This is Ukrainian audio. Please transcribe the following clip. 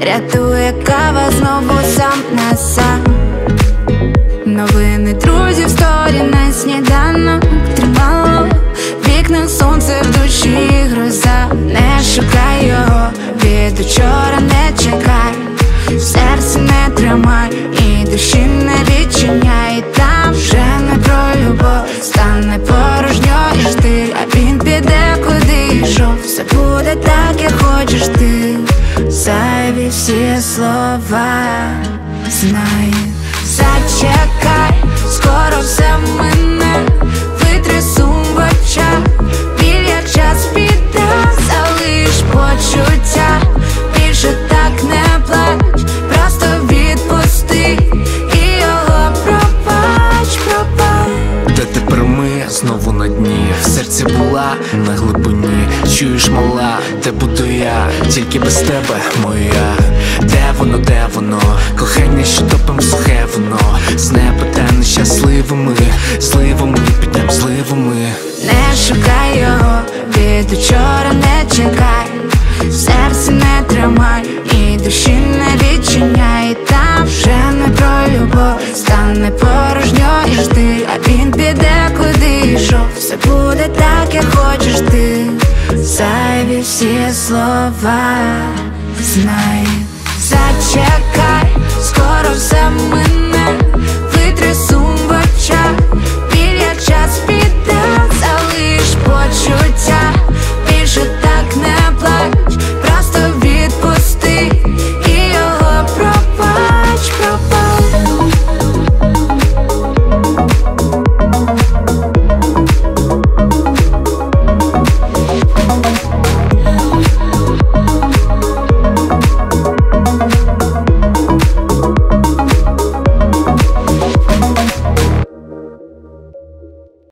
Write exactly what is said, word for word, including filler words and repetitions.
рятує кава знову сам на сам. Новини друзів, сторі на сніданок тримало. В вікнах сонце, в душі гроза. Не шукай його, від учора не чекай. В серці не тримай і душі не відчиняй. Там вже не про любов, стане порожньо і штиль. А він піде, куди йшов. Все буде так, як хочеш ти. Зайві всі слова знай. Зачекай, скоро все мине. Витри сум в очах, біль як час піде. Залиш почуття, більше так не плач. Просто відпусти і його пробач, пробач. Де тепер ми знову на дні? В серці була на глибині. Чуєш, мала, де буду я? Тільки без тебе, моя. Де воно, де воно? Кохання, що топим сухе воно. З неба та нещасливими, зливами підем зливами. Не шукай його, від учора не чекай. В серці не тримай і душі не відчиняй. Там вже не про любов, стане порожньо і штиль. А він піде, куди йшов. Все буде так, як хочеш ти. Зайві всі слова знай. Зачекай, скоро все мине. Витри сум в очах,